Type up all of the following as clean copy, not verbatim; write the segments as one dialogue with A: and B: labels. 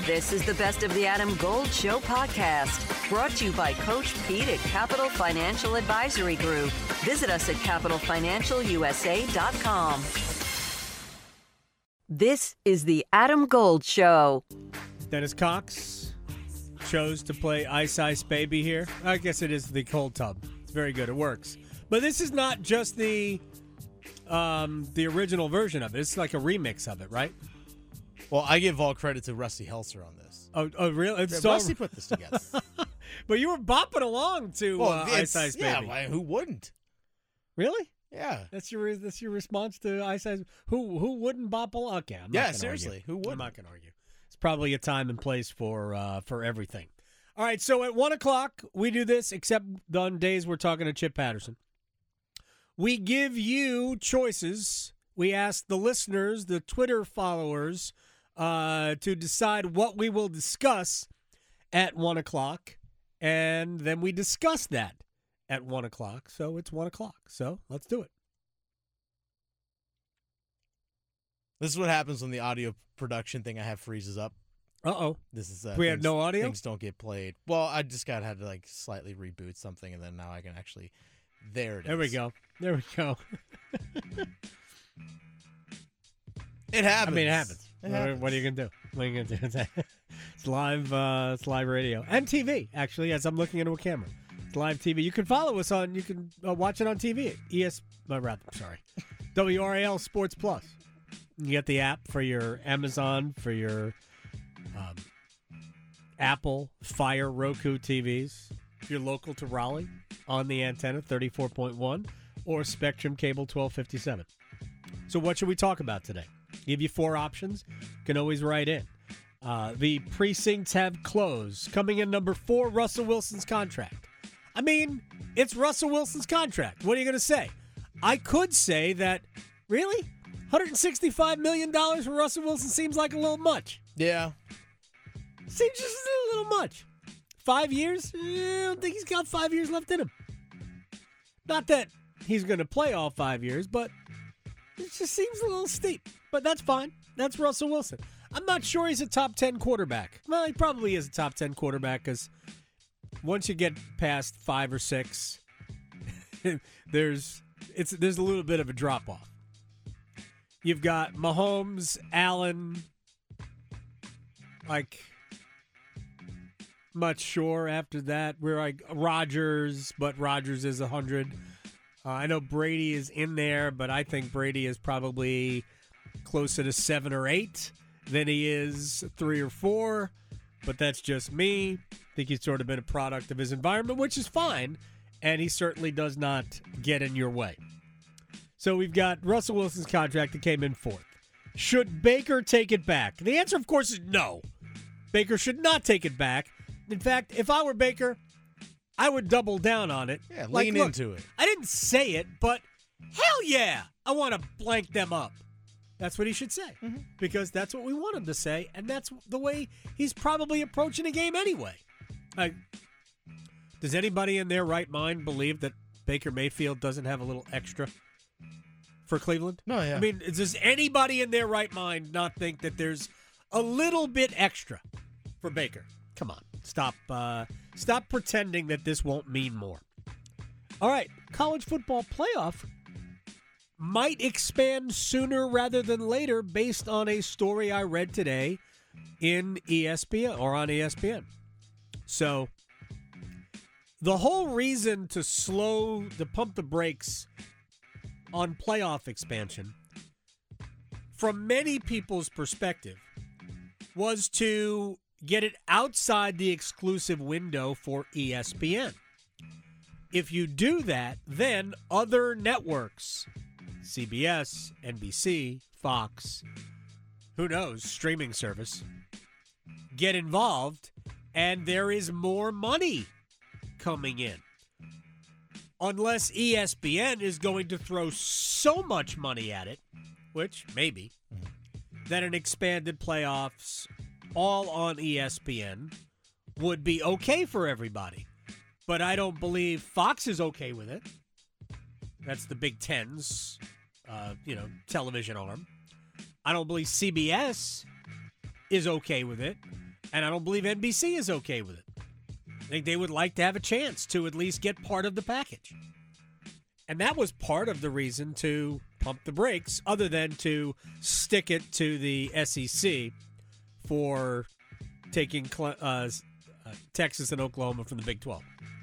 A: This is the Best of the Adam Gold Show podcast, brought to you by Coach Pete at Capital Financial Advisory Group. Visit us at capitalfinancialusa.com. This is the Adam Gold Show.
B: Dennis Cox chose to play Ice Ice Baby here. I guess it is the cold tub. It's very good. It works. But this is not just the original version of it. It's like a remix of it, right?
C: Well, I give all credit to Rusty Helser on this.
B: Oh really?
C: Rusty put this together.
B: But you were bopping along to Ice Ice Baby.
C: Yeah, who wouldn't?
B: Really?
C: Yeah.
B: That's your response to Ice Ice. Who wouldn't bop along? Okay, I'm not gonna
C: seriously.
B: argue.
C: Who wouldn't?
B: I'm not going to argue. It's probably a time and place for everything. All right, so at 1 o'clock, we do this, except on days we're talking to Chip Patterson. We give you choices. We ask the listeners, the Twitter followers, to decide what we will discuss at 1 o'clock, and then we discuss that at 1 o'clock. So it's 1 o'clock. So let's do it.
C: This is what happens when the audio production thing I have freezes up.
B: Uh-oh.
C: This is
B: we have no audio?
C: Things don't get played. Well, I just had to like slightly reboot something, and then now I can actually. There it is.
B: There we go. There we go.
C: It happens.
B: I mean, it happens. What are you gonna do? What are you gonna do? It's live. It's live radio and TV. Actually, as I'm looking into a camera, it's live TV. You can follow us on. You can watch it on TV. WRAL Sports Plus. You get the app for your Amazon, for your Apple, Fire, Roku TVs. If you're local to Raleigh, on the antenna 34.1 or Spectrum Cable 1257. So what should we talk about today? Give you 4 options. You can always write in. The precincts have closed. Coming in number 4, Russell Wilson's contract. I mean, it's Russell Wilson's contract. What are you going to say? I could say that, really? $165 million for Russell Wilson seems like a little much.
C: Yeah.
B: Seems just a little much. 5 years? I don't think he's got 5 years left in him. Not that he's going to play all 5 years, but it just seems a little steep. But that's fine. That's Russell Wilson. I'm not sure he's a top 10 quarterback. Well, he probably is a top 10 quarterback because once you get past 5 or 6, there's a little bit of a drop-off. You've got Mahomes, Allen, much sure after that. We're like Rodgers, but Rodgers is 100. I know Brady is in there, but I think Brady is probably closer to 7 or 8 than he is 3 or 4. But that's just me. I think he's sort of been a product of his environment, which is fine, and he certainly does not get in your way. So we've got Russell Wilson's contract that came in 4th. Should Baker take it back? The answer, of course, is no. Baker should not take it back. In fact, if I were Baker, I would double down on it.
C: Yeah, lean into it.
B: I didn't say it, but hell yeah, I want to blank them up. That's what he should say, because that's what we want him to say, and that's the way he's probably approaching a game anyway. Does anybody in their right mind believe that Baker Mayfield doesn't have a little extra for Cleveland?
C: No, yeah.
B: I mean, does anybody in their right mind not think that there's a little bit extra for Baker? Come on. Stop pretending that this won't mean more. All right, college football playoff might expand sooner rather than later based on a story I read today in ESPN or on ESPN. So the whole reason to pump the brakes on playoff expansion from many people's perspective was to get it outside the exclusive window for ESPN. If you do that, then other networks, CBS, NBC, Fox, who knows, streaming service, get involved, and there is more money coming in. Unless ESPN is going to throw so much money at it, which maybe, that an expanded playoffs all on ESPN would be okay for everybody. But I don't believe Fox is okay with it. That's the Big Ten's, television arm. I don't believe CBS is okay with it. And I don't believe NBC is okay with it. I think they would like to have a chance to at least get part of the package. And that was part of the reason to pump the brakes, other than to stick it to the SEC for taking Texas and Oklahoma from the Big 12.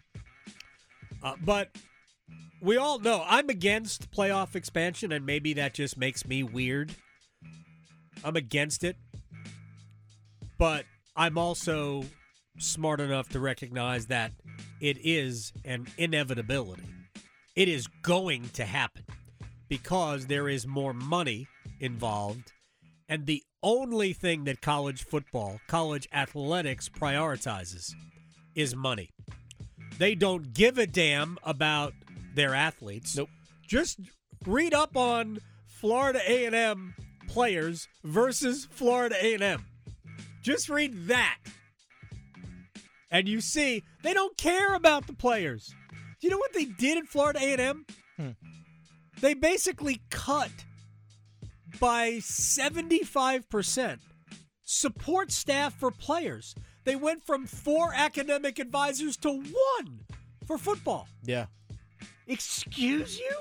B: But we all know I'm against playoff expansion, and maybe that just makes me weird. I'm against it. But I'm also smart enough to recognize that it is an inevitability. It is going to happen because there is more money involved, and the only thing that college football, college athletics prioritizes is money. They don't give a damn about their athletes.
C: Nope.
B: Just read up on Florida A&M players versus Florida A&M. Just read that. And you see, they don't care about the players. Do you know what they did at Florida A&M? They basically cut by 75% support staff for players. They went from 4 academic advisors to 1 for football.
C: Yeah.
B: Excuse you?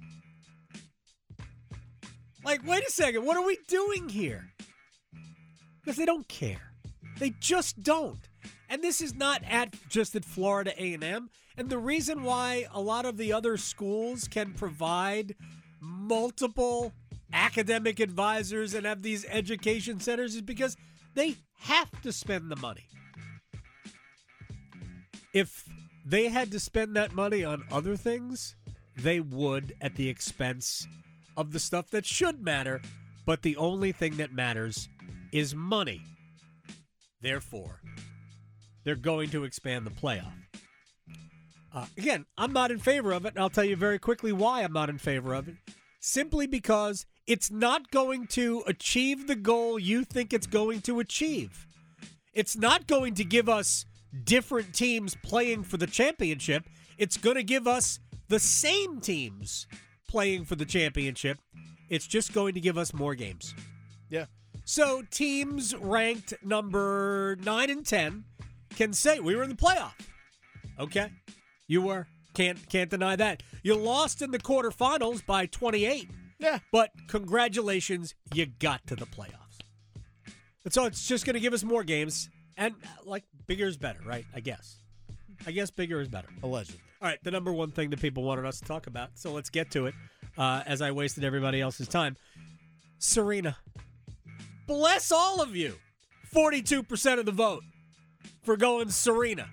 B: Like, wait a second. What are we doing here? Because they don't care. They just don't. And this is not just at Florida A&M. And the reason why a lot of the other schools can provide multiple academic advisors and have these education centers is because they have to spend the money. If they had to spend that money on other things, they would at the expense of the stuff that should matter. But the only thing that matters is money. Therefore, they're going to expand the playoff. Again, I'm not in favor of it, and I'll tell you very quickly why I'm not in favor of it. Simply because it's not going to achieve the goal you think it's going to achieve. It's not going to give us different teams playing for the championship. It's going to give us the same teams playing for the championship. It's just going to give us more games.
C: Yeah.
B: So teams ranked number 9 and 10 can say, we were in the playoff. Okay. You were. Can't deny that. You lost in the quarterfinals by 28.
C: Yeah.
B: But congratulations, you got to the playoffs. And so it's just going to give us more games. And, like, bigger is better, right? I guess bigger is better.
C: Allegedly.
B: All right, the number one thing that people wanted us to talk about, so let's get to it as I wasted everybody else's time. Serena. Bless all of you. 42% of the vote for going Serena.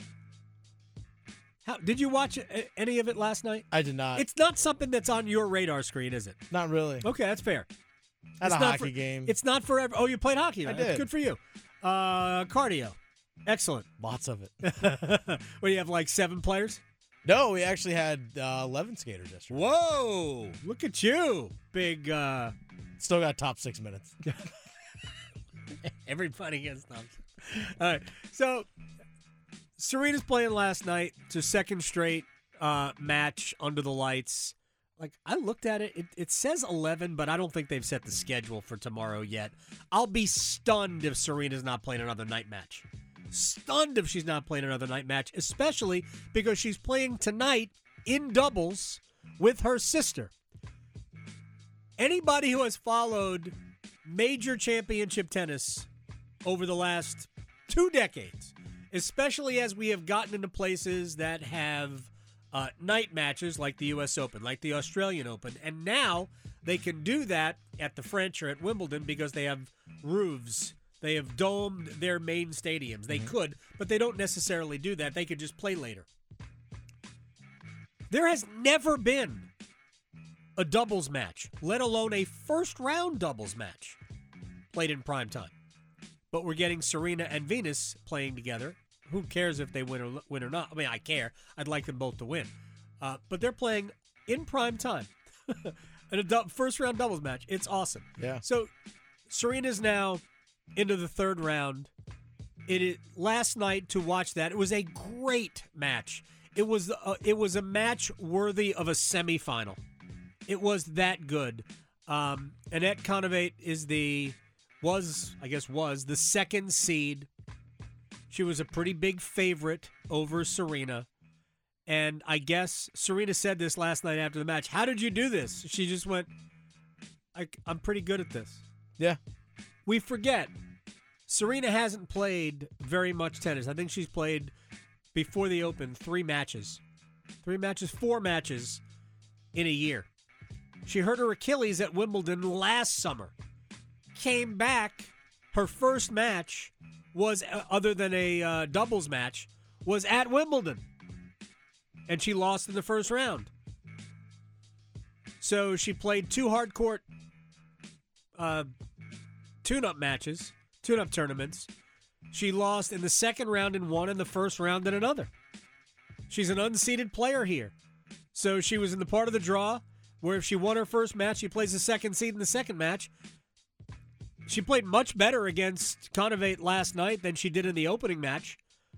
B: Did you watch any of it last night?
C: I did not.
B: It's not something that's on your radar screen, is it?
C: Not really.
B: Okay, that's fair.
C: At a hockey game.
B: It's not for Oh, you played hockey.
C: I
B: That's
C: did.
B: good for you. Cardio. Excellent.
C: Lots of it.
B: What, do you have, like 7 players?
C: No, we actually had 11 skaters yesterday.
B: Whoa! Look at you. Big,
C: Still got top 6 minutes.
B: everybody gets thumbs. All right, so Serena's playing last night. It's her second straight match under the lights. Like, I looked at it. It says 11, but I don't think they've set the schedule for tomorrow yet. I'll be stunned if Serena's not playing another night match. Stunned if she's not playing another night match, especially because she's playing tonight in doubles with her sister. Anybody who has followed major championship tennis over the last 2 decades, especially as we have gotten into places that have night matches like the U.S. Open, like the Australian Open, and now they can do that at the French or at Wimbledon because they have roofs. They have domed their main stadiums. They could, but they don't necessarily do that. They could just play later. There has never been a doubles match, let alone a first-round doubles match, played in prime time. But we're getting Serena and Venus playing together. Who cares if they win or not? I mean, I care. I'd like them both to win. But they're playing in prime time in a first-round doubles match. It's awesome.
C: Yeah.
B: So Serena's now into the third round. Last night to watch that, it was a great match. It was a match worthy of a semifinal. It was that good. Anett Kontaveit was the second seed She was a pretty big favorite over Serena. And I guess Serena said this last night after the match. How did you do this? She just went, I'm pretty good at this.
C: Yeah.
B: We forget, Serena hasn't played very much tennis. I think she's played, before the Open, 4 matches in a year. She hurt her Achilles at Wimbledon last summer. Came back, her first match was, other than a doubles match, was at Wimbledon. And she lost in the first round. So she played 2 hard court tune-up matches, tune-up tournaments. She lost in the second round in one and the first round in another. She's an unseeded player here. So she was in the part of the draw where if she won her first match, she plays the second seed in the second match. She played much better against Kontaveit last night than she did in the opening match.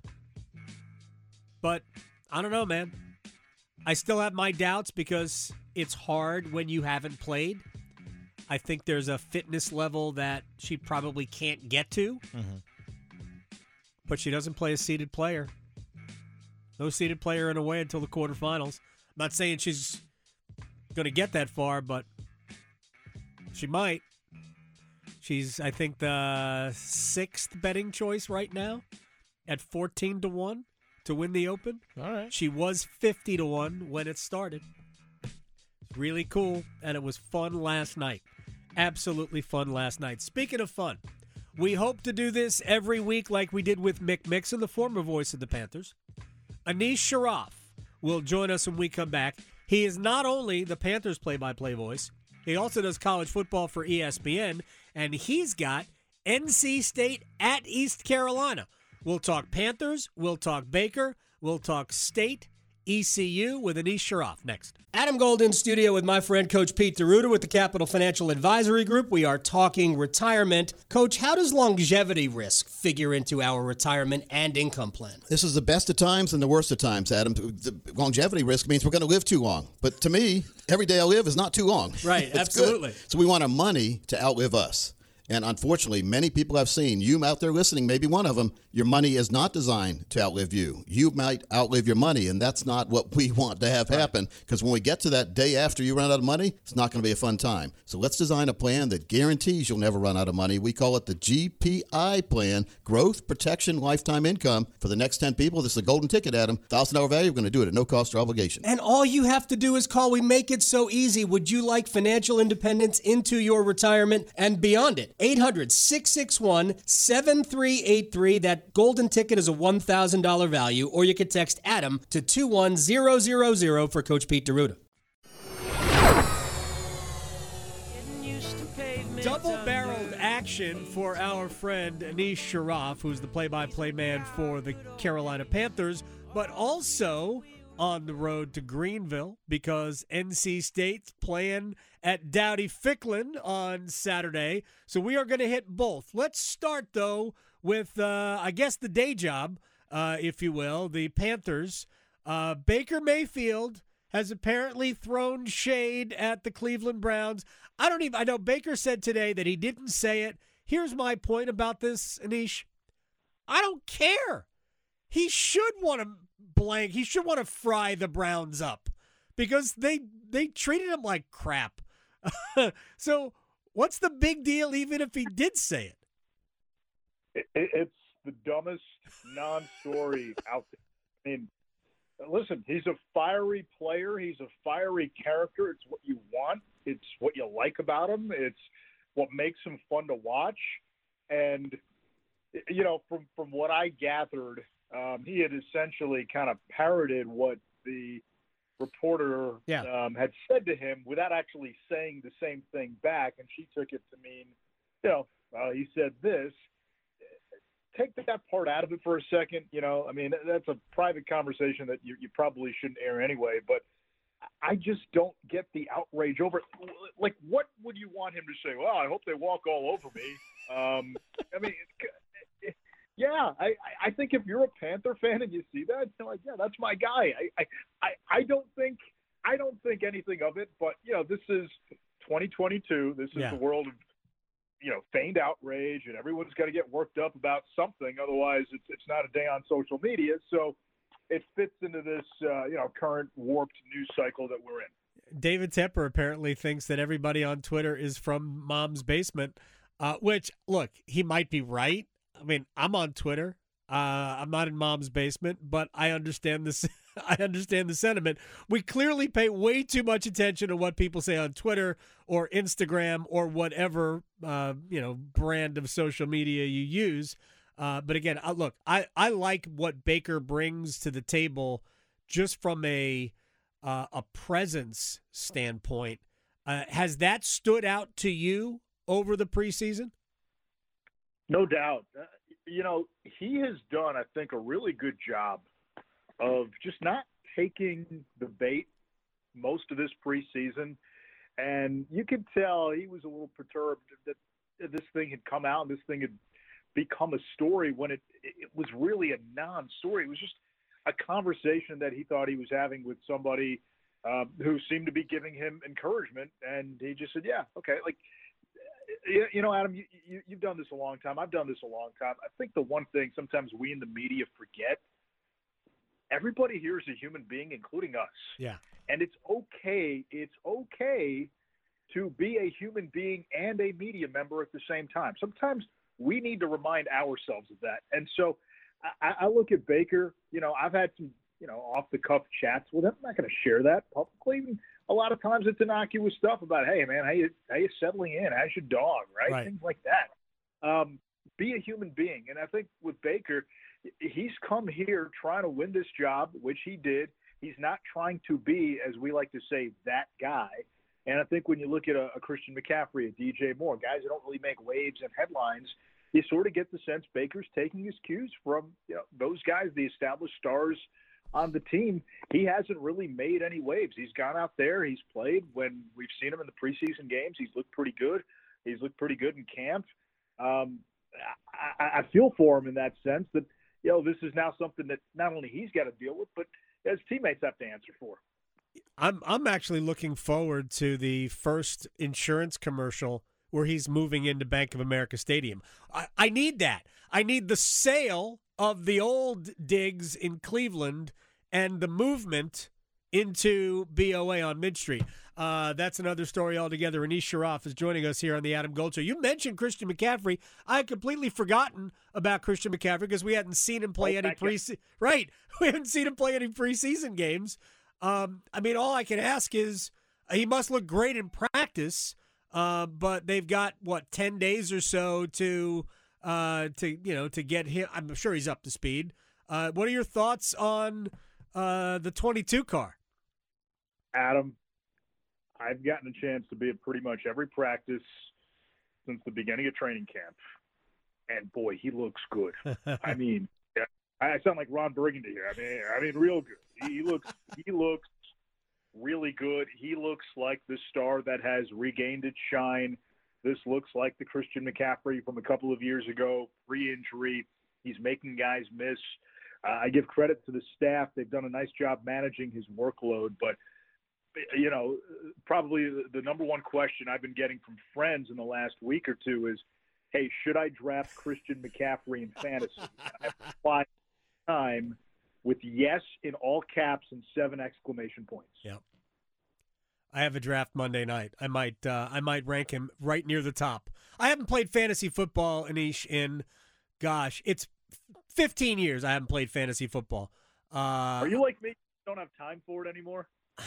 B: But I don't know, man. I still have my doubts because it's hard when you haven't played. I think there's a fitness level that she probably can't get to. Mm-hmm. But she doesn't play a seeded player. No seeded player in a way until the quarterfinals. I'm not saying she's going to get that far, but she might. She's, I think, the 6th betting choice right now at 14-1 to win the Open.
C: All right.
B: She was 50-1 when it started. Really cool, and it was fun last night. Absolutely fun last night. Speaking of fun, we hope to do this every week like we did with Mick Mixon, the former voice of the Panthers. Anish Sharaf will join us when we come back. He is not only the Panthers play-by-play voice, he also does college football for ESPN, and he's got NC State at East Carolina. We'll talk Panthers, we'll talk Baker, we'll talk State, ECU with Anish Sharaf next. Adam Gold in studio with my friend Coach Pete DeRuta with the Capital Financial Advisory Group. We are talking retirement. Coach, how does longevity risk figure into our retirement and income plan?
D: This is the best of times and the worst of times, Adam. The longevity risk means we're going to live too long. But to me, every day I live is not too long.
B: Right, absolutely.
D: Good. So we want our money to outlive us. And unfortunately, many people I've seen, you out there listening, maybe one of them, your money is not designed to outlive you. You might outlive your money, and that's not what we want to have happen, because when we get to that day after you run out of money, it's not going to be a fun time. So let's design a plan that guarantees you'll never run out of money. We call it the GPI plan, Growth Protection Lifetime Income. For the next 10 people, this is a golden ticket, Adam. $1,000 value, we're going to do it at no cost or obligation.
B: And all you have to do is call. We make it so easy. Would you like financial independence into your retirement and beyond it? 800-661-7383. That golden ticket is a $1,000 value, or you could text Adam to 21000 for Coach Pete DeRuta. Double-barreled action for our friend Anish Sharaf, who's the play-by-play man for the Carolina Panthers, but also on the road to Greenville because NC State's playing at Dowdy-Ficklin on Saturday. So we are going to hit both. Let's start, though, with, I guess, the day job, if you will, the Panthers. Baker Mayfield has apparently thrown shade at the Cleveland Browns. I know Baker said today that he didn't say it. Here's my point about this, Anish. I don't care. He should want to blank. He should want to fry the Browns up because they treated him like crap. So what's the big deal even if he did say it?
E: It's the dumbest non-story out there. I mean, listen, he's a fiery player. He's a fiery character. It's what you want. It's what you like about him. It's what makes him fun to watch. And, you know, from what I gathered, he had essentially kind of parroted what the reporter had said to him without actually saying the same thing back. And she took it to mean, you know, he said this. Take that part out of it for a second. You know, I mean, that's a private conversation that you probably shouldn't air anyway. But I just don't get the outrage over it. Like, what would you want him to say? Well, I hope they walk all over me. I mean, yeah, I think if you're a Panther fan and you see that, you're like, yeah, that's my guy. I don't think anything of it. But you know, this is 2022. This is the world of feigned outrage, and everyone's got to get worked up about something. Otherwise, it's not a day on social media. So it fits into this, current warped news cycle that we're in.
B: David Tepper apparently thinks that everybody on Twitter is from Mom's Basement, which, look, he might be right. I mean, I'm on Twitter. I'm not in Mom's Basement, but I understand this. I understand the sentiment. We clearly pay way too much attention to what people say on Twitter or Instagram or whatever brand of social media you use. But again, look, I like what Baker brings to the table just from a presence standpoint. Has that stood out to you over the preseason?
E: No doubt. He has done, I think, a really good job of just not taking the bait most of this preseason. And you could tell he was a little perturbed that this thing had come out and this thing had become a story when it was really a non-story. It was just a conversation that he thought he was having with somebody who seemed to be giving him encouragement. And he just said, yeah, okay. Like, Adam, you've done this a long time. I've done this a long time. I think the one thing sometimes we in the media forget, everybody here is a human being, including us.
B: Yeah.
E: And it's okay. It's okay to be a human being and a media member at the same time. Sometimes we need to remind ourselves of that. And so I look at Baker, I've had some, off-the-cuff chats with him. I'm not going to share that publicly. A lot of times it's innocuous stuff about, hey, man, how you settling in? How's your dog, right? Things like that. Be a human being. And I think with Baker, he's come here trying to win this job, which he did. He's not trying to be, as we like to say, that guy. And I think when you look at a Christian McCaffrey, a DJ Moore, guys that don't really make waves and headlines, you sort of get the sense Baker's taking his cues from those guys, the established stars on the team. He hasn't really made any waves. He's gone out there. He's played. When we've seen him in the preseason games, he's looked pretty good. He's looked pretty good in camp. I feel for him in that sense that, this is now something that not only he's got to deal with, but his teammates have to answer for.
B: I'm actually looking forward to the first insurance commercial where he's moving into Bank of America Stadium. I need that. I need the sale of the old digs in Cleveland and the movement into BOA on Mid Street. That's another story altogether. Anish Sharaff is joining us here on the Adam Gold Show. You mentioned Christian McCaffrey. I had completely forgotten about Christian McCaffrey because we hadn't seen him play any preseason. Right, we haven't seen him play any preseason games. All I can ask is he must look great in practice, but they've got 10 days or so to get him. I'm sure he's up to speed. What are your thoughts on the 22 car?
E: Adam, I've gotten a chance to be at pretty much every practice since the beginning of training camp, and boy, he looks good. I mean, I sound like Ron Burgundy here. I mean, real good. He looks really good. He looks like the star that has regained its shine. This looks like the Christian McCaffrey from a couple of years ago, pre-injury. He's making guys miss. I give credit to the staff. They've done a nice job managing his workload. But, probably the number one question I've been getting from friends in the last week or two is, hey, should I draft Christian McCaffrey in fantasy? I've applied time with yes in all caps and 7 exclamation points.
B: Yep. I have a draft Monday night. I might rank him right near the top. I haven't played fantasy football, Anish, in, it's 15 years I haven't played fantasy football.
E: Are you like me? You don't have time for it anymore?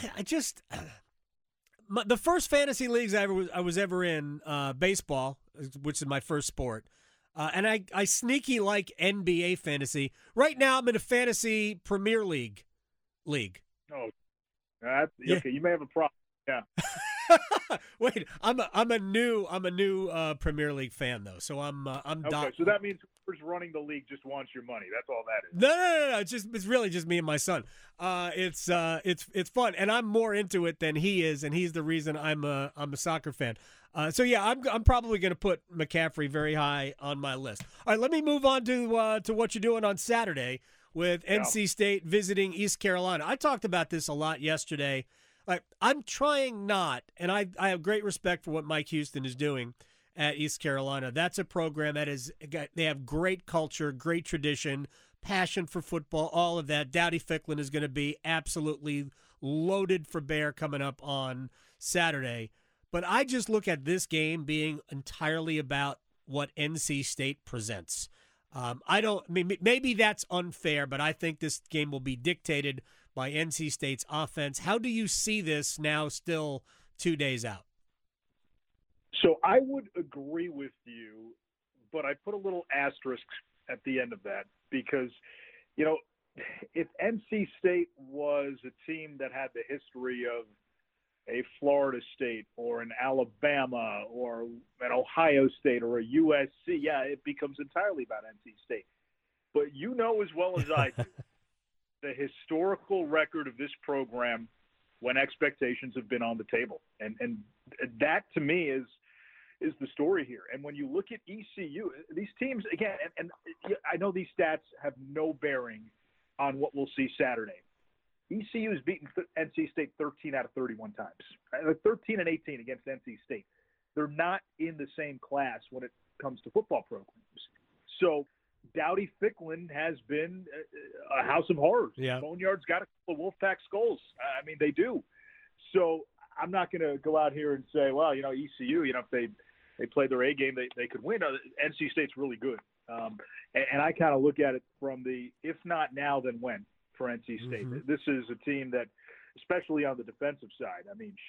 B: The first fantasy leagues I was ever in, baseball, which is my first sport, and I sneaky like NBA fantasy. Right now I'm in a fantasy Premier League.
E: Oh, okay. You may have a problem. Yeah.
B: Wait, I'm a new Premier League fan though, so I'm
E: okay. So that means whoever's running the league just wants your money. That's all that is.
B: No. It's really just me and my son. It's fun, and I'm more into it than he is, and he's the reason I'm a soccer fan. So yeah, I'm probably going to put McCaffrey very high on my list. All right, let me move on to what you're doing on Saturday with NC State visiting East Carolina. I talked about this a lot yesterday. I'm trying not, and I have great respect for what Mike Houston is doing, at East Carolina. That's a program that they have great culture, great tradition, passion for football, all of that. Dowdy Ficklin is going to be absolutely loaded for bear coming up on Saturday. But I just look at this game being entirely about what NC State presents. Maybe that's unfair, but I think this game will be dictated by NC State's offense. How do you see this now still 2 days out?
E: So I would agree with you, but I put a little asterisk at the end of that because, if NC State was a team that had the history of a Florida State or an Alabama or an Ohio State or a USC, yeah, it becomes entirely about NC State. But you know as well as I do, the historical record of this program when expectations have been on the table. And that, to me, is the story here. And when you look at ECU, these teams, again, and I know these stats have no bearing on what we'll see Saturday. ECU has beaten NC State 13 out of 31 times. 13 and 18 against NC State. They're not in the same class when it comes to football programs. So Dowdy Ficklin has been a house of horrors.
B: Yeah.
E: Boneyard's got a couple of Wolfpack skulls. I mean, they do. So I'm not going to go out here and say, well, ECU, if they played their A game, they could win. NC State's really good. And I kind of look at it from the if not now, then when for NC State. Mm-hmm. This is a team that, especially on the defensive side,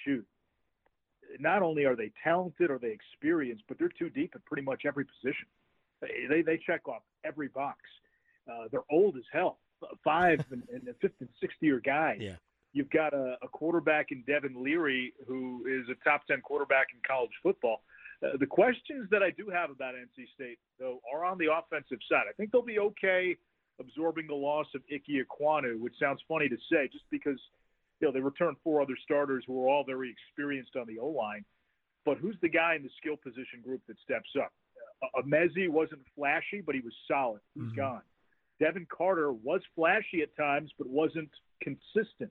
E: not only are they talented or they experienced, but they're too deep at pretty much every position. They check off every box. They're old as hell, 5 and 5th and 6th year guys.
B: Yeah.
E: You've got a quarterback in Devin Leary who is a top 10 quarterback in college football. The questions that I do have about NC State, though, are on the offensive side. I think they'll be okay absorbing the loss of Ike Ekwonu, which sounds funny to say just because they returned 4 other starters who are all very experienced on the O-line. But who's the guy in the skill position group that steps up? Amezi wasn't flashy, but he was solid. He's gone. Devin Carter was flashy at times, but wasn't consistent.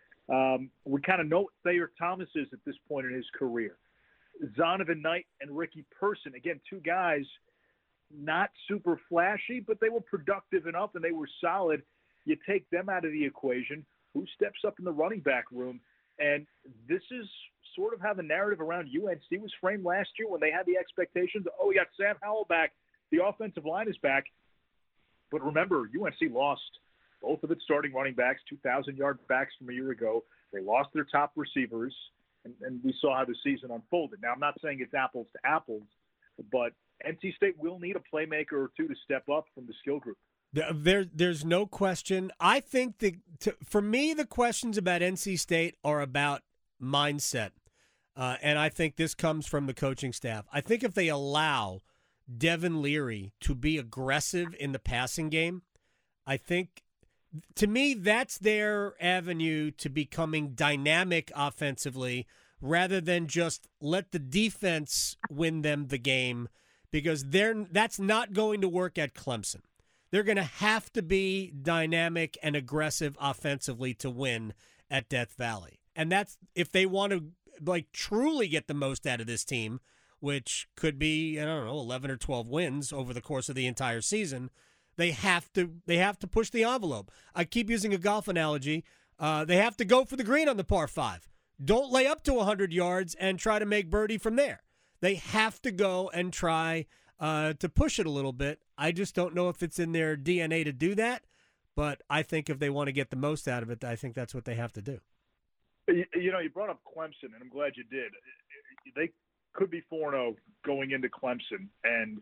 E: We kind of know what Thayer Thomas is at this point in his career. Zonovan Knight and Ricky Person, again, 2 guys not super flashy, but they were productive enough and they were solid. You take them out of the equation, who steps up in the running back room? And this is sort of how the narrative around UNC was framed last year when they had the expectations, we got Sam Howell back, the offensive line is back. But remember, UNC lost both of its starting running backs, 2,000-yard backs from a year ago. They lost their top receivers, and we saw how the season unfolded. Now, I'm not saying it's apples to apples, but NC State will need a playmaker or 2 to step up from the skill group.
B: There's no question. I think for me, the questions about NC State are about mindset, and I think this comes from the coaching staff. I think if they allow Devin Leary to be aggressive in the passing game, I think, to me, that's their avenue to becoming dynamic offensively rather than just let the defense win them the game, because that's not going to work at Clemson. They're going to have to be dynamic and aggressive offensively to win at Death Valley. And that's if they want to truly get the most out of this team, which could be, 11 or 12 wins over the course of the entire season. They have to push the envelope. I keep using a golf analogy. They have to go for the green on the par 5. Don't lay up to 100 yards and try to make birdie from there. They have to go and try to push it a little bit. I just don't know if it's in their DNA to do that, but I think if they want to get the most out of it, I think that's what they have to do.
E: You brought up Clemson, and I'm glad you did. They could be 4-0 going into Clemson, and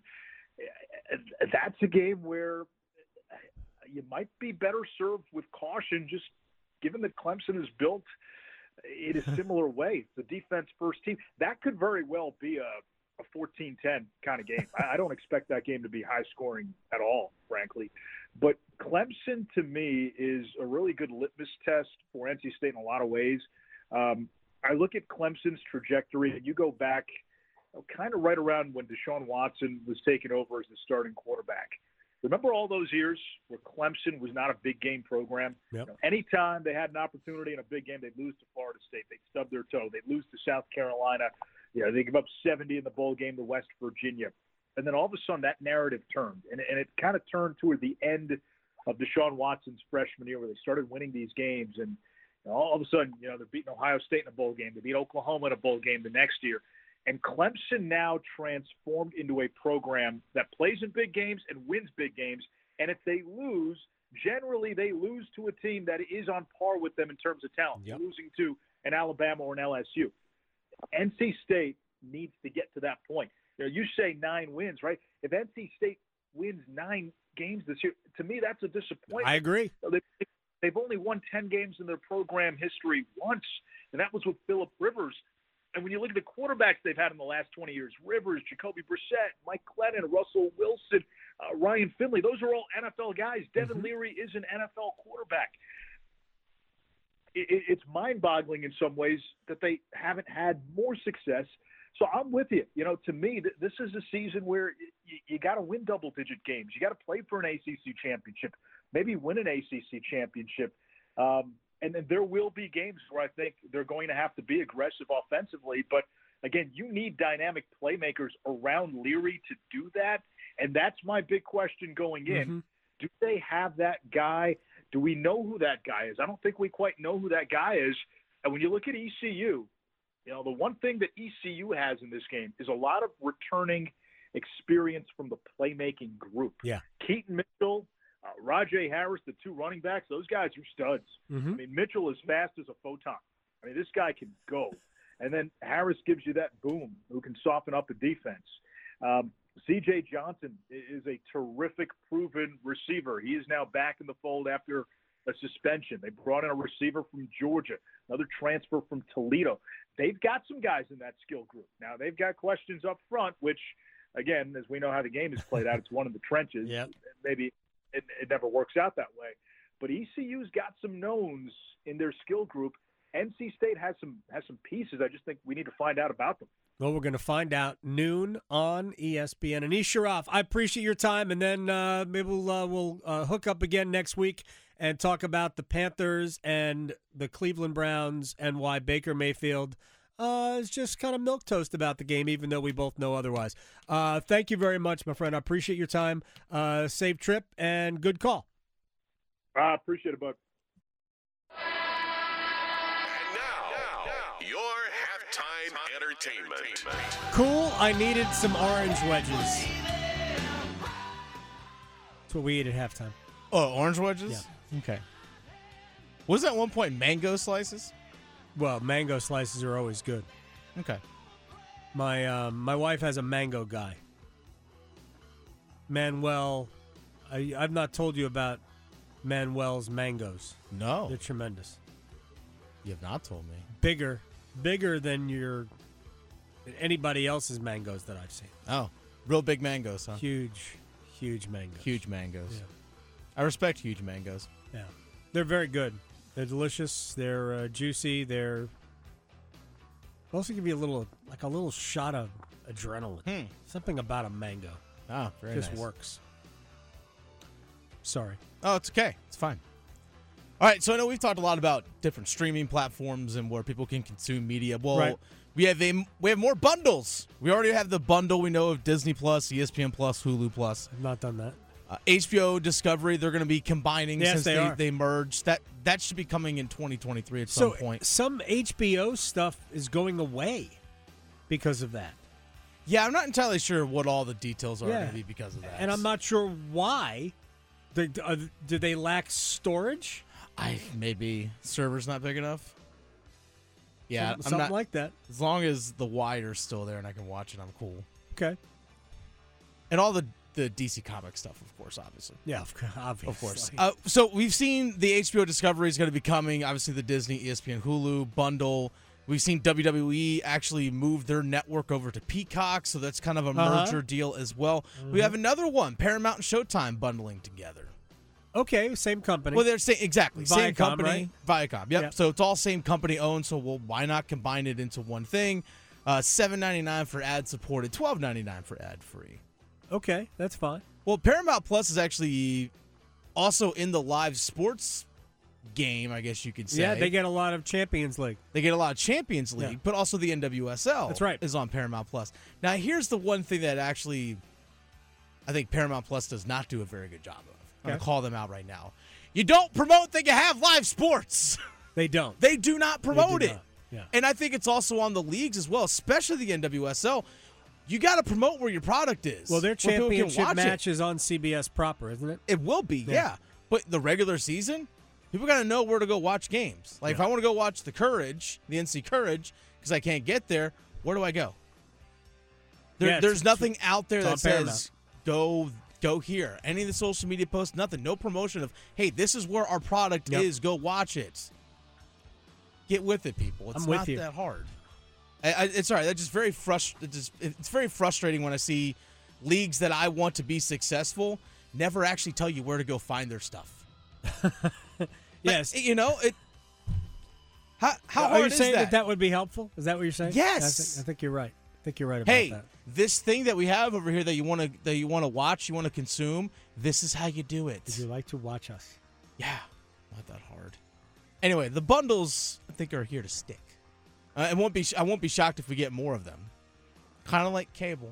E: that's a game where you might be better served with caution, just given that Clemson is built in a similar way. It's the defense-first team. That could very well be a 14-10 kind of game. I don't expect that game to be high-scoring at all, frankly. But Clemson, to me, is a really good litmus test for NC State in a lot of ways. I look at Clemson's trajectory, and you go back kind of right around when Deshaun Watson was taken over as the starting quarterback. Remember all those years where Clemson was not a big game program?
B: Yep.
E: Anytime they had an opportunity in a big game, they'd lose to Florida State. They'd stub their toe. They'd lose to South Carolina. They give up 70 in the bowl game to West Virginia. And then all of a sudden that narrative turned. And it kind of turned toward the end of Deshaun Watson's freshman year where they started winning these games. And all of a sudden, they're beating Ohio State in a bowl game. They beat Oklahoma in a bowl game the next year. And Clemson now transformed into a program that plays in big games and wins big games. And if they lose, generally they lose to a team that is on par with them in terms of talent, losing to an Alabama or an LSU. NC State needs to get to that point. You say 9 wins, right? If NC State wins 9 games this year, to me that's a disappointment.
B: I agree.
E: They've only won 10 games in their program history once, and that was with Phillip Rivers. And when you look at the quarterbacks they've had in the last 20 years, Rivers, Jacoby Brissett, Mike Glennon, Russell Wilson, Ryan Finley, those are all NFL guys. Devin Leary is an NFL quarterback. It's mind-boggling in some ways that they haven't had more success. So I'm with you. To me, this is a season where you got to win double-digit games. You got to play for an ACC championship, maybe win an ACC championship. And then there will be games where I think they're going to have to be aggressive offensively. But, again, you need dynamic playmakers around Leary to do that. And that's my big question going in. Do they have that guy? Do we know who that guy is? I don't think we quite know who that guy is. And when you look at ECU, the one thing that ECU has in this game is a lot of returning experience from the playmaking group.
B: Yeah.
E: Keaton Mitchell, Rajay Harris, the 2 running backs, those guys are studs. I mean, Mitchell is fast as a photon. I mean, this guy can go. And then Harris gives you that boom who can soften up the defense. C.J. Johnson is a terrific, proven receiver. He is now back in the fold after a suspension. They brought in a receiver from Georgia, another transfer from Toledo. They've got some guys in that skill group. Now, they've got questions up front, which, again, as we know how the game is played out, it's one of the trenches. Maybe it never works out that way. But ECU's got some knowns in their skill group. NC State has some pieces. I just think we need to find out about them.
B: Well, we're going to find out noon on ESPN. Anish Sharaff, I appreciate your time, and then maybe we'll hook up again next week and talk about the Panthers and the Cleveland Browns and why Baker Mayfield is just kind of milquetoast about the game, even though we both know otherwise. Thank you very much, my friend. I appreciate your time. Safe trip and good call.
E: I appreciate it, bud.
F: Entertainment.
B: Cool. I needed some orange wedges. That's what we ate at halftime.
C: Oh, orange wedges?
B: Yeah.
C: Okay. Wasn't at one point mango slices?
B: Well, mango slices are always good.
C: Okay.
B: My wife has a mango guy. Manuel, I've not told you about Manuel's mangoes.
C: No.
B: They're tremendous.
C: You have not told me. Bigger than anybody else's mangoes that I've seen. Oh, real big mangoes, huh?
B: Huge mangoes.
C: Huge mangoes.
B: Yeah.
C: I respect huge mangoes.
B: Yeah. They're very good. They're delicious. They're juicy. They're also give you a little shot of adrenaline. Something about a mango.
C: Oh, very
B: just
C: nice.
B: Works. Sorry.
C: Oh, it's okay. It's fine. All right, so I know we've talked a lot about different streaming platforms and where people can consume media. Well,
B: right.
C: we have more bundles. We already have the bundle we know of Disney Plus, ESPN Plus, Hulu Plus.
B: I've not done that.
C: HBO Discovery, they're going to be combining
B: yes,
C: since they merged. That should be coming in 2023 at some point.
B: Some HBO stuff is going away because of that.
C: Yeah, I'm not entirely sure what all the details are going to be because of that.
B: And I'm not sure why. Do they lack storage?
C: Maybe server's not big enough. Yeah,
B: something like that.
C: As long as the wire's still there and I can watch it, I'm cool.
B: Okay.
C: And all the DC comic stuff, of course, obviously.
B: Yeah, obviously.
C: Of course. So we've seen the HBO Discovery is going to be coming. Obviously, the Disney, ESPN, Hulu bundle. We've seen WWE actually move their network over to Peacock, so that's kind of a merger deal as well. We have another one, Paramount and Showtime bundling together.
B: Okay, same company.
C: Well, they're same
B: Viacom,
C: company.
B: Right?
C: Viacom, yep. So it's all same company owned, so why not combine it into one thing? $7.99 for ad-supported, $12.99 for ad-free.
B: Okay, that's fine.
C: Well, Paramount Plus is actually also in the live sports game, I guess you could say.
B: Yeah, they get a lot of Champions League.
C: They get a lot of Champions League,
B: Yeah.
C: but also the NWSL.
B: That's right.
C: Is on Paramount Plus. Now, here's the one thing that actually I think Paramount Plus does not do a very good job of. I'm going to call them out right now. You don't promote that you have live sports.
B: They don't.
C: They do not promote it.
B: not. Yeah.
C: And I think it's also on the leagues as well, especially the NWSL. You got to promote where your product is.
B: Well, their
C: where people can
B: championship
C: watch
B: match is on CBS proper, isn't it?
C: It will be, yeah. But the regular season, people got to know where to go watch games. Like, if I want to go watch the NC Courage, because I can't get there, where do I go? There's nothing out there that says go here. Any of the social media posts, nothing. No promotion of, hey, this is where our product is. Go watch it. Get with it, people. It's not that hard. It's all right. That's just very it's very frustrating when I see leagues that I want to be successful never actually tell you where to go find their stuff.
B: Yes.
C: You know, how hard
B: are you
C: is
B: saying that would be helpful? Is that what you're saying?
C: Yes.
B: I think you're right. I think you're right about
C: Hey,
B: that.
C: this thing that we have over here that you want to watch, you want to consume, this is how you do it.
B: Would you like to watch us?
C: Yeah, not that hard. Anyway, the bundles I think are here to stick. I won't be shocked if we get more of them. Kind of like cable.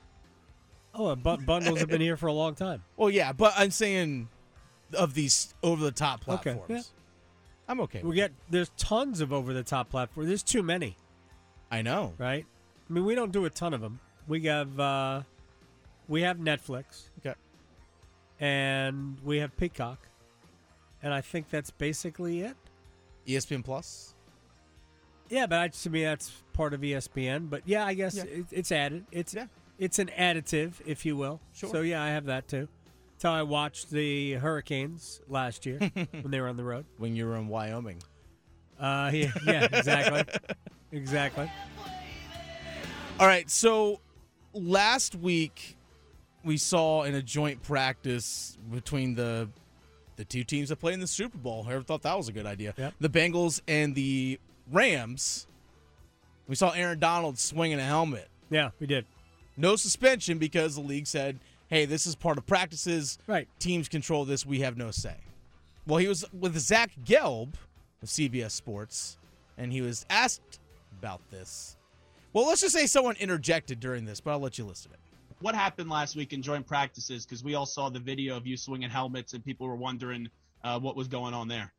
B: Oh, bundles have been here for a long time.
C: Well, yeah, but I'm saying of these over-the-top platforms.
B: Okay, yeah.
C: I'm okay.
B: There's tons of over-the-top platforms. There's too many.
C: I know.
B: Right? I mean, we don't do a ton of them. We have Netflix.
C: Okay.
B: And we have Peacock. And I think that's basically it.
C: ESPN Plus?
B: Yeah, but to me that's part of ESPN. But yeah, I guess it's added. It's an additive, if you will.
C: Sure.
B: So yeah, I have that too. That's how I watched the Hurricanes last year when they were on the road.
C: When you were in Wyoming.
B: Yeah, exactly. Exactly.
C: All right, so last week we saw in a joint practice between the two teams that played in the Super Bowl. Whoever thought that was a good idea?
B: Yep.
C: The Bengals and the Rams. We saw Aaron Donald swinging a helmet.
B: Yeah, we did.
C: No suspension because the league said, hey, this is part of practices.
B: Right.
C: Teams control this. We have no say. Well, he was with Zach Gelb of CBS Sports, and he was asked about this. Well, let's just say someone interjected during this, but I'll let you listen to it.
F: What happened last week in joint practices? Because we all saw the video of you swinging helmets, and people were wondering what was going on there.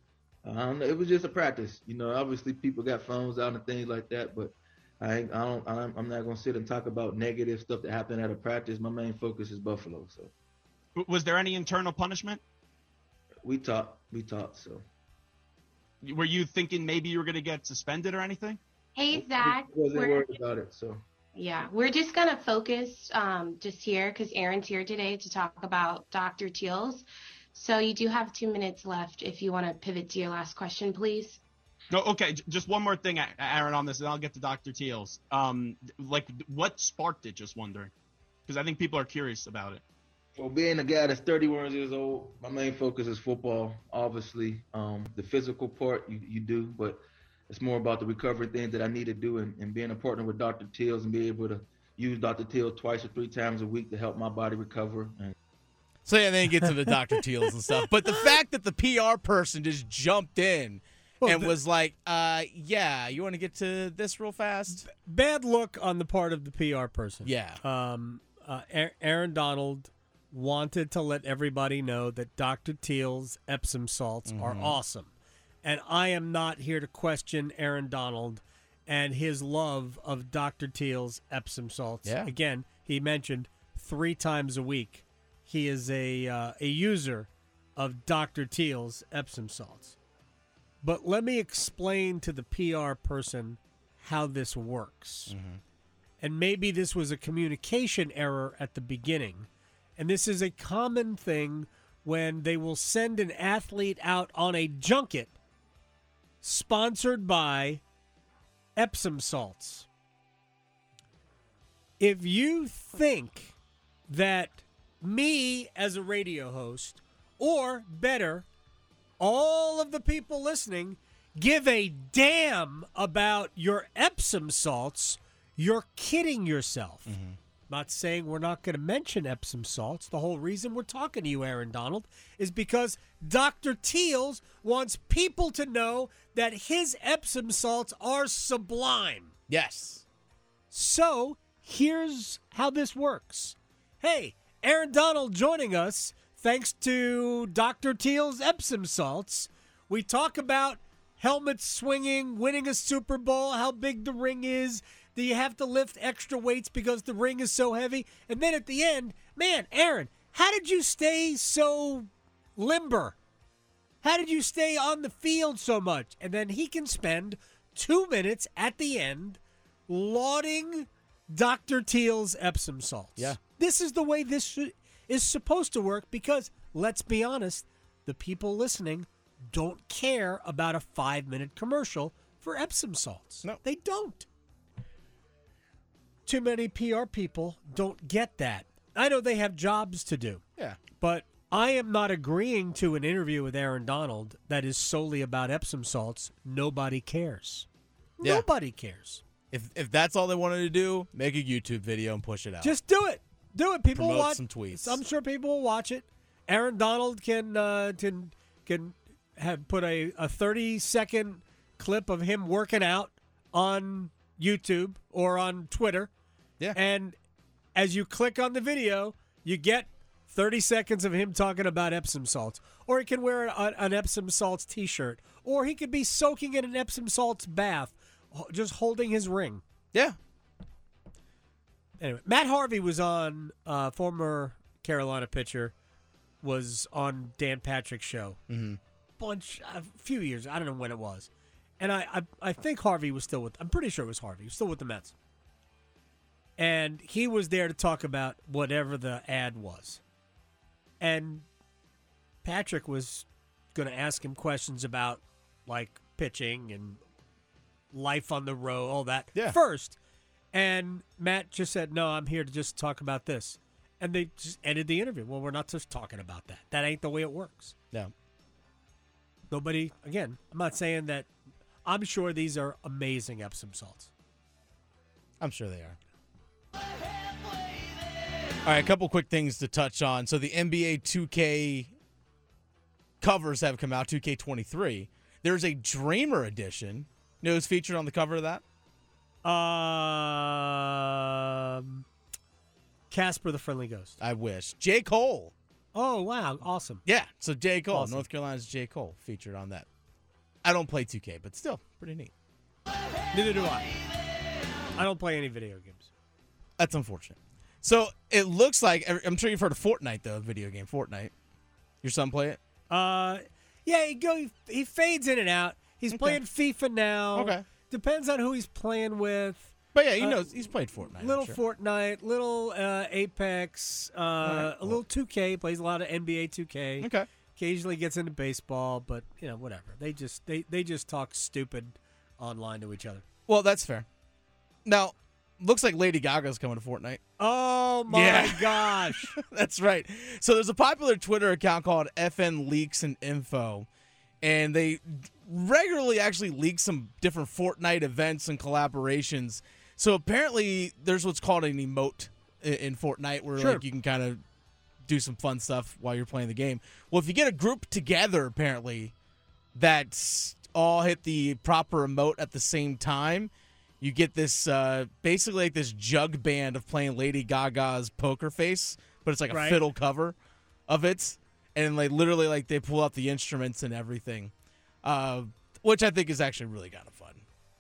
G: It was just a practice. You know, obviously people got phones out and things like that, but I'm not going to sit and talk about negative stuff that happened at a practice. My main focus is Buffalo. So,
F: was there any internal punishment?
G: We talked. So,
F: were you thinking maybe you were going to get suspended or anything?
H: Hey, Zach.
G: I wasn't worried about it. So,
H: yeah, we're just going to focus just here because Aaron's here today to talk about Dr. Teals. So you do have 2 minutes left if you want to pivot to your last question, please.
F: No, okay. Just one more thing, Aaron, on this, and I'll get to Dr. Teals. What sparked it? Just wondering, because I think people are curious about it.
G: Well, being a guy that's 31 years old, my main focus is football. Obviously, the physical part you do, but it's more about the recovery things that I need to do, and being a partner with Dr. Teals and be able to use Dr. Teals 2 or 3 times a week to help my body recover.
C: So yeah, then get to the Dr. Teals and stuff. But the fact that the PR person just jumped in and was like, yeah, you want to get to this real fast?
B: Bad look on the part of the PR person.
C: Yeah.
B: Aaron Donald wanted to let everybody know that Dr. Teal's Epsom salts are awesome. And I am not here to question Aaron Donald and his love of Dr. Teal's Epsom salts.
C: Yeah.
B: Again, he mentioned 3 times a week. He is a user of Dr. Teal's Epsom salts. But let me explain to the PR person how this works. And maybe this was a communication error at the beginning. And this is a common thing when they will send an athlete out on a junket sponsored by Epsom salts. If you think that me as a radio host, or better, all of the people listening, give a damn about your Epsom salts, you're kidding yourself. Not saying we're not going to mention Epsom salts. The whole reason we're talking to you, Aaron Donald, is because Dr. Teals wants people to know that his Epsom salts are sublime.
C: Yes.
B: So here's how this works. Hey, Aaron Donald joining us thanks to Dr. Teal's Epsom salts. We talk about helmets swinging, winning a Super Bowl, how big the ring is. Do you have to lift extra weights because the ring is so heavy? And then at the end, man, Aaron, how did you stay so limber? How did you stay on the field so much? And then he can spend 2 minutes at the end lauding Dr. Teal's Epsom salts.
C: Yeah.
B: This is the way this is supposed to work because, let's be honest, the people listening don't care about a 5-minute commercial for Epsom salts.
C: No.
B: They don't. Too many PR people don't get that. I know they have jobs to do.
C: Yeah.
B: But I am not agreeing to an interview with Aaron Donald that is solely about Epsom salts. Nobody cares.
C: Yeah.
B: Nobody cares.
C: If that's all they wanted to do, make a YouTube video and push it out.
B: Just do it. Do it. People will
C: Promote
B: watch
C: some tweets.
B: I'm sure people will watch it. Aaron Donald can have put a 30-second clip of him working out on YouTube or on Twitter.
C: Yeah.
B: And as you click on the video, you get 30 seconds of him talking about Epsom salts. Or he can wear an Epsom salts T-shirt. Or he could be soaking in an Epsom salts bath, just holding his ring.
C: Yeah.
B: Anyway, Matt Harvey was on, former Carolina pitcher, was on Dan Patrick's show. A few years. I don't know when it was. And I think Harvey was still I'm pretty sure it was Harvey. He was still with the Mets. And he was there to talk about whatever the ad was. And Patrick was going to ask him questions about, like, pitching and life on the road, all that first. And Matt just said, no, I'm here to just talk about this. And they just ended the interview. Well, we're not just talking about that. That ain't the way it works.
C: No.
B: Nobody, again, I'm not saying that. I'm sure these are amazing Epsom salts.
C: I'm sure they are. All right, a couple quick things to touch on. So the NBA 2K covers have come out, 2K23. There's a Dreamer edition. You know who's featured on the cover of that?
B: Casper the Friendly Ghost.
C: I wish. J. Cole.
B: Oh, wow. Awesome.
C: Yeah, so J. Cole,
B: Awesome.
C: North Carolina's J. Cole featured on that. I don't play 2K, but still, pretty neat.
B: Neither do I. I don't play any video games.
C: That's unfortunate. So it looks like, I'm sure you've heard of Fortnite, though, video game Fortnite. Your son play it?
B: Yeah, he fades in and out. He's playing FIFA now.
C: Okay.
B: Depends on who he's playing with.
C: But yeah, he knows he's played Fortnite.
B: Little
C: I'm sure.
B: Fortnite, little Apex, a little 2K. Plays a lot of NBA 2K.
C: Okay.
B: Occasionally gets into baseball, but whatever. They just talk stupid online to each other.
C: Well, that's fair. Now, looks like Lady Gaga's coming to Fortnite.
B: Oh my gosh.
C: That's right. So there's a popular Twitter account called FN Leaks and Info, and they regularly actually leak some different Fortnite events and collaborations. So apparently there's what's called an emote in Fortnite where like you can kind of do some fun stuff while you're playing the game. Well, if you get a group together, apparently, that's all hit the proper emote at the same time, you get this basically like this jug band of playing Lady Gaga's Poker Face, but it's like a fiddle cover of it. And like literally like they pull out the instruments and everything, which I think is actually really kind of fun.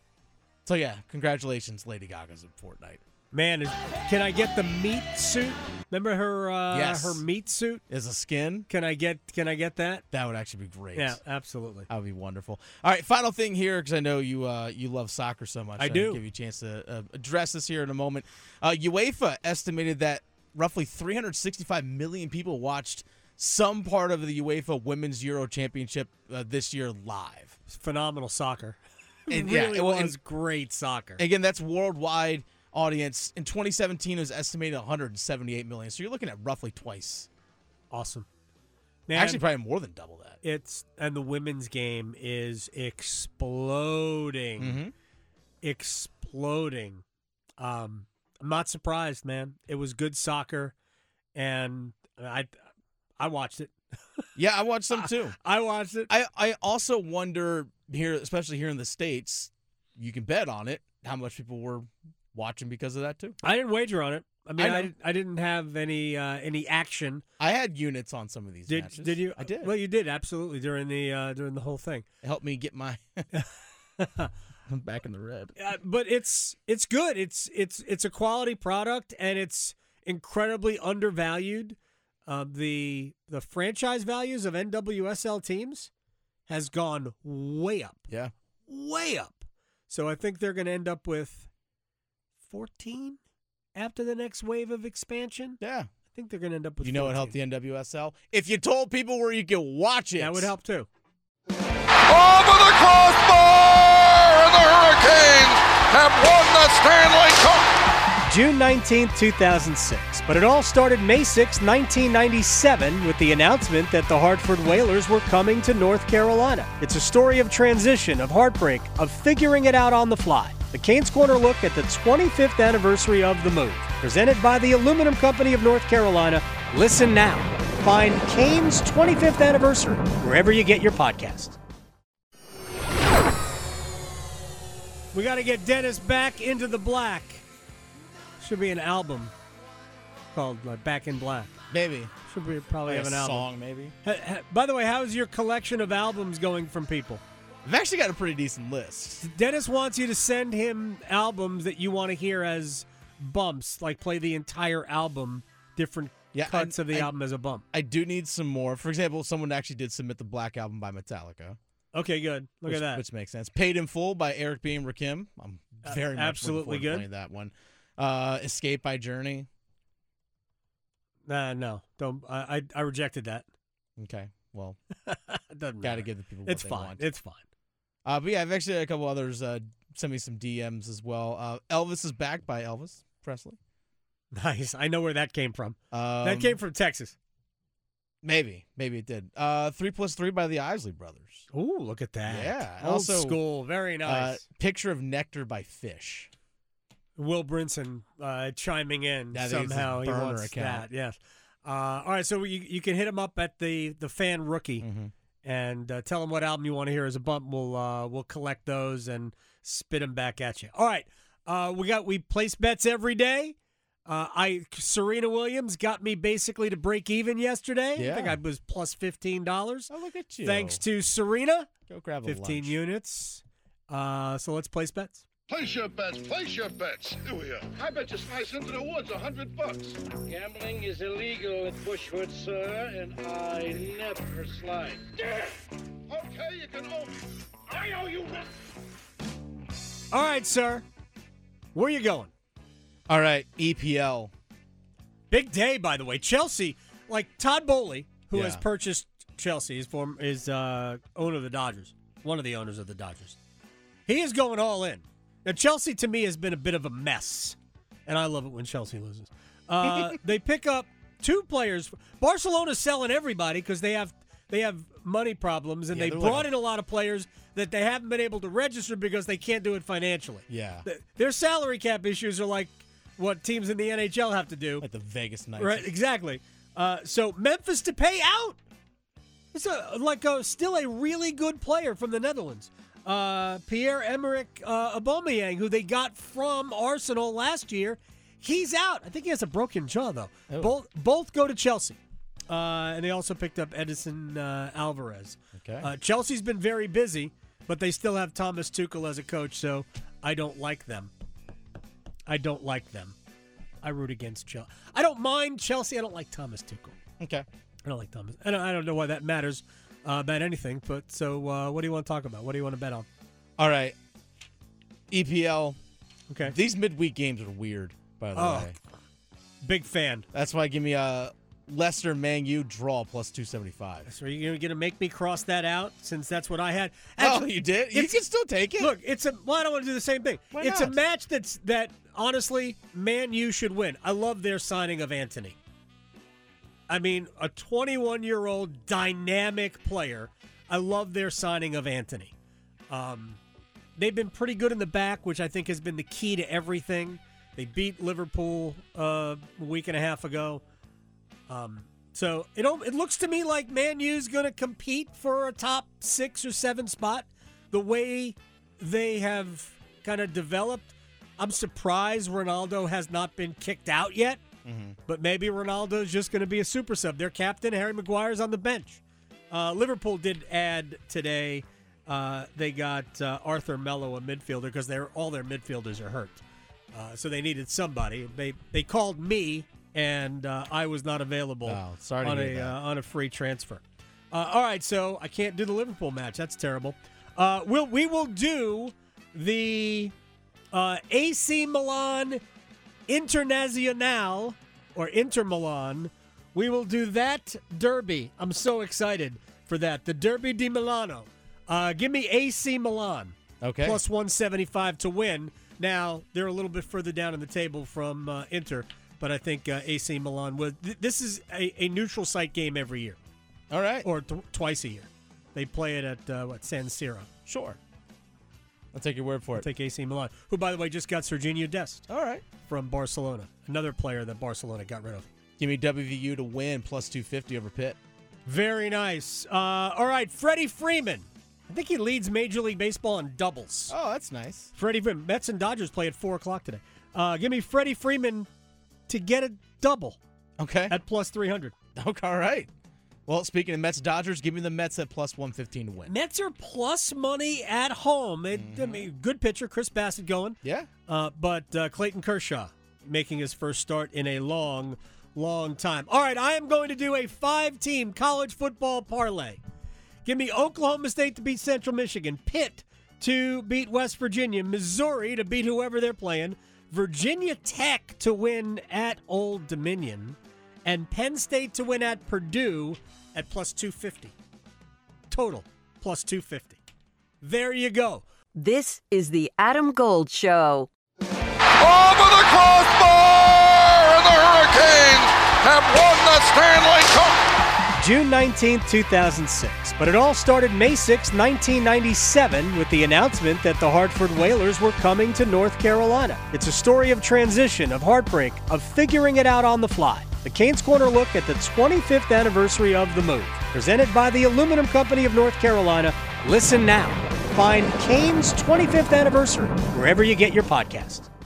C: So yeah, congratulations, Lady Gaga's in Fortnite.
B: Man, can I get the meat suit? Remember her her meat suit?
C: Is a skin.
B: Can I get that?
C: That would actually be great.
B: Yeah, absolutely.
C: That would be wonderful. All right, final thing here, because I know you love soccer so much.
B: I do.
C: I'll give you a chance to address this here in a moment. UEFA estimated that roughly 365 million people watched some part of the UEFA Women's Euro Championship this year live.
B: It's phenomenal soccer.
C: And
B: it was great soccer.
C: Again, that's worldwide audience. In 2017, it was estimated 178 million. So you're looking at roughly twice.
B: Awesome. Man,
C: actually, probably more than double that.
B: And the women's game is exploding.
C: Mm-hmm.
B: Exploding. I'm not surprised, man. It was good soccer, and I watched it.
C: Yeah, I watched some too.
B: I watched it.
C: I also wonder here, especially here in the States, you can bet on it, how much people were watching because of that too.
B: I didn't wager on it. I mean,
C: I know.
B: I didn't have any action.
C: I had units on some of these matches.
B: Did you?
C: I did.
B: Well, you did absolutely during the whole thing.
C: It helped me get my I'm back in the red.
B: But it's good. It's a quality product, and it's incredibly undervalued. The franchise values of NWSL teams has gone way up.
C: Yeah.
B: Way up. So I think they're going to end up with 14 after the next wave of expansion.
C: Yeah.
B: I think they're going to end up with 14.
C: You know what helped the NWSL? If you told people where you could watch it.
B: That would help too.
I: Over the crossbar, and the Hurricanes have won the Stanley Cup.
B: June 19th, 2006. But it all started May 6, 1997, with the announcement that the Hartford Whalers were coming to North Carolina. It's a story of transition, of heartbreak, of figuring it out on the fly. The Canes Corner look at the 25th anniversary of the move. Presented by the Aluminum Company of North Carolina. Listen now. Find Canes 25th Anniversary wherever you get your podcasts. We got to get Dennis back into the black. Should be an album called Back in Black.
C: Maybe.
B: Should we probably
C: Like
B: have
C: a
B: an album.
C: song, maybe.
B: By the way, how's your collection of albums going from people?
C: I've actually got a pretty decent list.
B: Dennis wants you to send him albums that you want to hear as bumps, like play the entire album, different cuts of the album as a bump.
C: I do need some more. For example, someone actually did submit the Black Album by Metallica.
B: Okay, good. Look at that.
C: Which makes sense. Paid in Full by Eric B. and Rakim. I'm very much
B: absolutely
C: looking forward to
B: good.
C: playing that one. Escape by Journey.
B: No, don't. I rejected that.
C: Okay, well,
B: it doesn't
C: got
B: matter.
C: to give the people what
B: It's
C: they
B: fine.
C: want.
B: It's fine.
C: But yeah, I've actually had a couple others send me some DMs as well. Elvis is Back by Elvis Presley.
B: Nice. I know where that came from. That came from Texas.
C: Maybe it did. 3+3 by the Isley Brothers.
B: Ooh, look at that.
C: Yeah.
B: Old
C: Also,
B: school. Very nice.
C: Picture of Nectar by Fish.
B: Will Brinson chiming in
C: That is
B: somehow.
C: his
B: He
C: burner
B: wants
C: account.
B: that. Yes. All right. So you can hit him up at the fan rookie and tell him what album you want to hear as a bump. We'll collect those and spit them back at you. All right. We place bets every day. Serena Williams got me basically to break even yesterday.
C: Yeah.
B: I think I was plus $15.
C: Oh, look at you.
B: Thanks to Serena.
C: Go grab a
B: 15
C: lunch.
B: units. So let's place bets.
I: Place your bets, place your bets. Here we are. I bet you slice into the woods $100.
J: Gambling is illegal at Bushwood, sir, and I never slide.
I: Okay, you can owe me. I owe you one.
B: All right, sir. Where you going?
C: All right, EPL.
B: Big day, by the way. Chelsea, like Todd Bowley, who has
C: Yeah.
B: purchased Chelsea, is owner of the Dodgers, one of the owners of the Dodgers. He is going all in. Now, Chelsea, to me, has been a bit of a mess, and I love it when Chelsea loses. They pick up two players. Barcelona's selling everybody because they have money problems, and
C: Yeah,
B: they
C: they're
B: brought
C: like
B: in a lot of players that they haven't been able to register because they can't do it financially.
C: Yeah.
B: Their salary cap issues are like what teams in the NHL have to do.
C: Like the Vegas Knights.
B: Right, exactly. So Memphis to pay out. It's still a really good player from the Netherlands. Pierre-Emerick Aubameyang, who they got from Arsenal last year, he's out. I think he has a broken jaw, though.
C: Oh.
B: Both go to Chelsea. And they also picked up Edison Alvarez.
C: Okay.
B: Chelsea's been very busy, but they still have Thomas Tuchel as a coach, so I don't like them. I root against Chelsea. I don't mind Chelsea. I don't like Thomas Tuchel.
C: Okay.
B: I don't like Thomas. I don't know why that matters about anything. But so, what do you want to talk about? What do you want to bet on?
C: All right. EPL.
B: Okay.
C: These midweek games are weird, by the way.
B: Big fan.
C: That's why give me a Leicester Man U draw plus 275.
B: So are you going to make me cross that out since that's what I had?
C: Actually, you did? You can still take it.
B: Look, I don't want to do the same thing.
C: Why
B: It's
C: not?
B: a match that honestly, Man U should win. I love their signing of Antony. I mean, a 21-year-old dynamic player. I love their signing of Antony. They've been pretty good in the back, which I think has been the key to everything. They beat Liverpool a week and a half ago. So it looks to me like Man U's going to compete for a top 6 or 7 spot the way they have kind of developed. I'm surprised Ronaldo has not been kicked out yet, but maybe Ronaldo's just going to be a super sub. Their captain, Harry Maguire's on the bench. Liverpool did add today, they got Arthur Melo, a midfielder, because all their midfielders are hurt. So they needed somebody. They called me, and I was not available on a free transfer. All right, so I can't do the Liverpool match. That's terrible. We will do the AC Milan Internazionale, or Inter Milan. We will do that derby. I'm so excited for that. The Derby di Milano. Give me AC Milan.
C: Okay.
B: Plus 175 to win. Now, they're a little bit further down in the table from Inter, but I think AC Milan will. This is a neutral site game every year.
C: All right.
B: Or twice a year. They play it at, San Siro.
C: Sure. I'll take your word for it.
B: I'll take AC Milan, who, by the way, just got Serginho Dest.
C: All right.
B: From Barcelona. Another player that Barcelona got rid of.
C: Give me WVU to win plus 250 over Pitt.
B: Very nice. All right, Freddie Freeman. I think he leads Major League Baseball in doubles.
C: Oh, that's nice.
B: Freddie Freeman. Mets and Dodgers play at 4 o'clock today. Give me Freddie Freeman to get a double.
C: Okay.
B: At plus 300.
C: Okay, all right. Well, speaking of Mets Dodgers, give me the Mets at plus 115 to win.
B: Mets are plus money at home. I mean, good pitcher, Chris Bassett going.
C: Yeah.
B: But Clayton Kershaw making his first start in a long time. All right, I am going to do a 5-team college football parlay. Give me Oklahoma State to beat Central Michigan, Pitt to beat West Virginia, Missouri to beat whoever they're playing, Virginia Tech to win at Old Dominion, and Penn State to win at Purdue at plus 250. Total, plus 250. There you go.
A: This is the Adam Gold Show.
I: Over the crossbar, and the Hurricanes have won the Stanley Cup.
B: June 19th, 2006. But it all started May 6, 1997, with the announcement that the Hartford Whalers were coming to North Carolina. It's a story of transition, of heartbreak, of figuring it out on the fly. The Canes Corner look at the 25th anniversary of the move. Presented by the Aluminum Company of North Carolina. Listen now. Find Canes' 25th anniversary wherever you get your podcasts.